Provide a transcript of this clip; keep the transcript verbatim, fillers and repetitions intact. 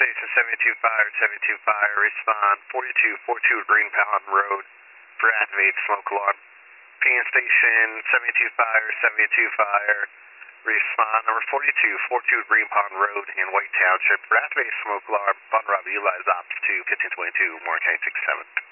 Station seventy-two Fire, seventy-two Fire, respond forty-two forty-two Green Mountain Road for activated smoke alarm. P N Station seventy-two Fire, seventy-two Fire, respond number forty-two forty-two Green Pond Road in White Township for activated smoke alarm. Bond Rob, utilize ops to fifteen twenty-two, Morgan County six seven.